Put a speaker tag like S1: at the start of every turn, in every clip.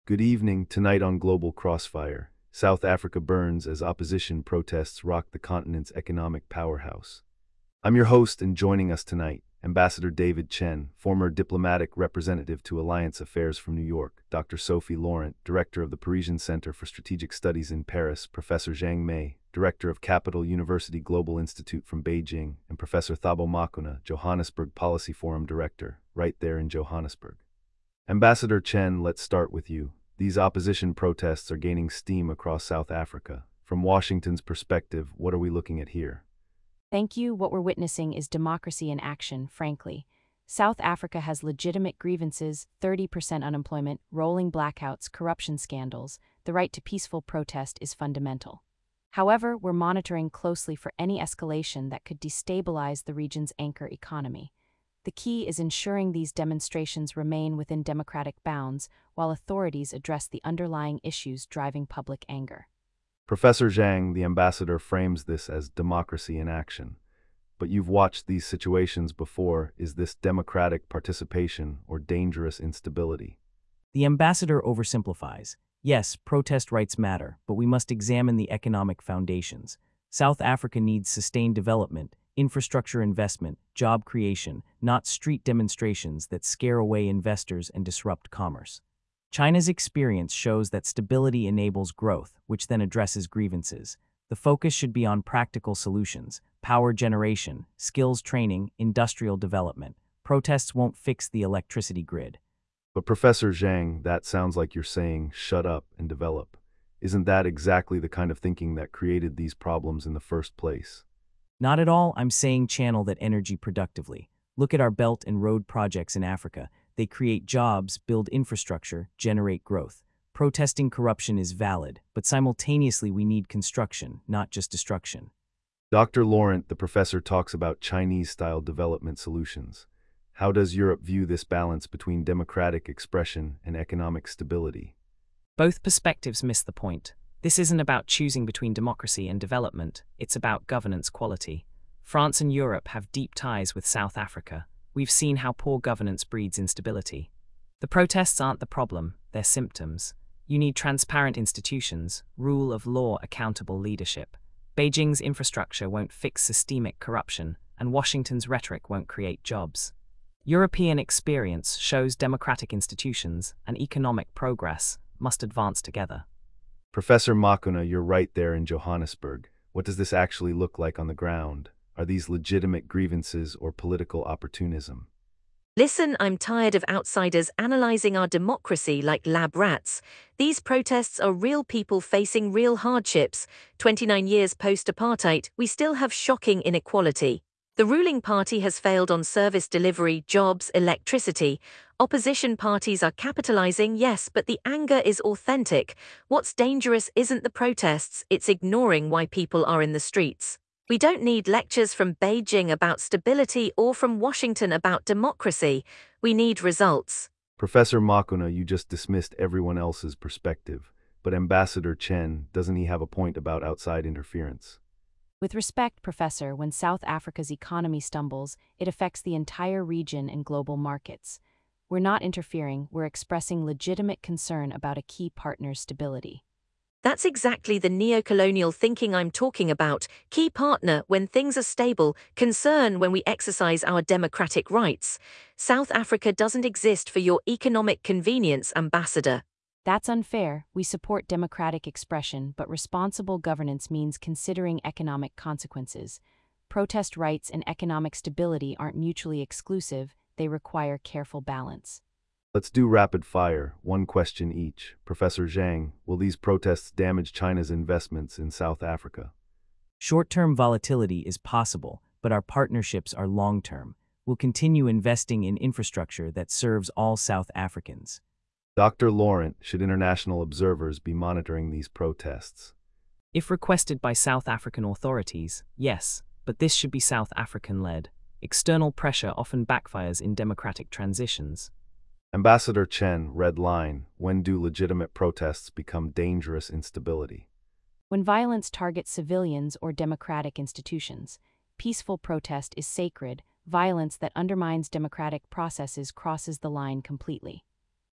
S1: Good evening. Tonight on Global Crossfire, South Africa burns as opposition protests rock the continent's economic powerhouse. I'm your host, and joining us tonight, Ambassador David Chen, former diplomatic representative to Alliance Affairs from New York, Dr. Sophie Laurent, director of the Parisian Center for Strategic Studies in Paris, Professor Zhang Mei, director of Capital University Global Institute from Beijing, and Professor Thabo Makuna, Johannesburg Policy Forum director, right there in Johannesburg. Ambassador Chen, let's start with you. These opposition protests are gaining steam across South Africa. From Washington's perspective, what are we looking at here?
S2: Thank you. What we're witnessing is democracy in action, frankly. South Africa has legitimate grievances, 30% unemployment, rolling blackouts, corruption scandals. The right to peaceful protest is fundamental. However, we're monitoring closely for any escalation that could destabilize the region's anchor economy. The key is ensuring these demonstrations remain within democratic bounds while authorities address the underlying issues driving public anger.
S1: Professor Zhang, the ambassador, frames this as democracy in action. But you've watched these situations before. Is this democratic participation or dangerous instability?
S3: The ambassador oversimplifies. Yes, protest rights matter, but we must examine the economic foundations. South Africa needs sustained development, infrastructure investment, job creation, not street demonstrations that scare away investors and disrupt commerce. China's experience shows that stability enables growth, which then addresses grievances. The focus should be on practical solutions, power generation, skills training, industrial development. Protests won't fix the electricity grid.
S1: But Professor Zhang, that sounds like you're saying shut up and develop. Isn't that exactly the kind of thinking that created these problems in the first place?
S3: Not at all. I'm saying channel that energy productively. Look at our Belt and Road projects in Africa. They create jobs, build infrastructure, generate growth. Protesting corruption is valid, but simultaneously we need construction, not just destruction.
S1: Dr. Laurent, the professor, talks about Chinese-style development solutions. How does Europe view this balance between democratic expression and economic stability?
S4: Both perspectives miss the point. This isn't about choosing between democracy and development, it's about governance quality. France and Europe have deep ties with South Africa. We've seen how poor governance breeds instability. The protests aren't the problem, they're symptoms. You need transparent institutions, rule of law, accountable leadership. Beijing's infrastructure won't fix systemic corruption, and Washington's rhetoric won't create jobs. European experience shows democratic institutions and economic progress must advance together.
S1: Professor Makuna, you're right there in Johannesburg. What does this actually look like on the ground? Are these legitimate grievances or political opportunism?
S5: Listen, I'm tired of outsiders analyzing our democracy like lab rats. These protests are real people facing real hardships. 29 years post-apartheid, we still have shocking inequality. The ruling party has failed on service delivery, jobs, electricity. Opposition parties are capitalizing, yes, but the anger is authentic. What's dangerous isn't the protests, it's ignoring why people are in the streets. We don't need lectures from Beijing about stability or from Washington about democracy. We need results.
S1: Professor Makuna, you just dismissed everyone else's perspective. But Ambassador Chen, doesn't he have a point about outside interference?
S2: With respect, Professor, when South Africa's economy stumbles, it affects the entire region and global markets. We're not interfering, we're expressing legitimate concern about a key partner's stability.
S5: That's exactly the neo-colonial thinking I'm talking about. Key partner when things are stable, concern when we exercise our democratic rights. South Africa doesn't exist for your economic convenience, Ambassador.
S2: That's unfair. We support democratic expression, but responsible governance means considering economic consequences. Protest rights and economic stability aren't mutually exclusive, they require careful balance.
S1: Let's do rapid fire, one question each. Professor Zhang, will these protests damage China's investments in South Africa?
S3: Short-term volatility is possible, but our partnerships are long-term. We'll continue investing in infrastructure that serves all South Africans.
S1: Dr. Laurent, should international observers be monitoring these protests?
S4: If requested by South African authorities, yes, but this should be South African-led. External pressure often backfires in democratic transitions.
S1: Ambassador Chen, red line, when do legitimate protests become dangerous instability?
S2: When violence targets civilians or democratic institutions, peaceful protest is sacred, violence that undermines democratic processes crosses the line completely.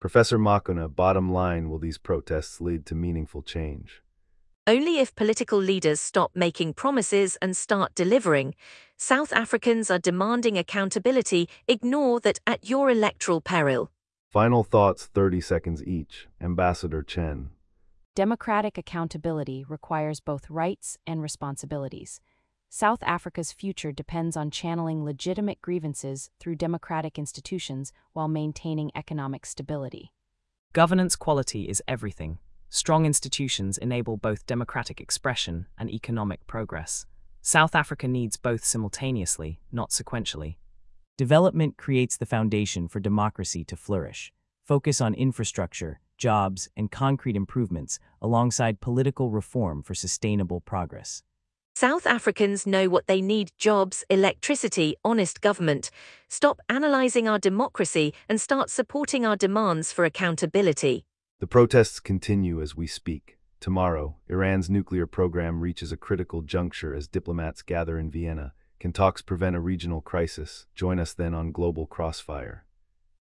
S1: Professor Makuna, bottom line, will these protests lead to meaningful change?
S5: Only if political leaders stop making promises and start delivering. South Africans are demanding accountability. Ignore that at your electoral peril.
S1: Final thoughts, 30 seconds each. Ambassador Chen.
S2: Democratic accountability requires both rights and responsibilities. South Africa's future depends on channeling legitimate grievances through democratic institutions while maintaining economic stability.
S4: Governance quality is everything. Strong institutions enable both democratic expression and economic progress. South Africa needs both simultaneously, not sequentially.
S3: Development creates the foundation for democracy to flourish. Focus on infrastructure, jobs, and concrete improvements alongside political reform for sustainable progress.
S5: South Africans know what they need: jobs, electricity, honest government. Stop analyzing our democracy and start supporting our demands for accountability.
S1: The protests continue as we speak. Tomorrow, Iran's nuclear program reaches a critical juncture as diplomats gather in Vienna. Can talks prevent a regional crisis? Join us then on Global Crossfire.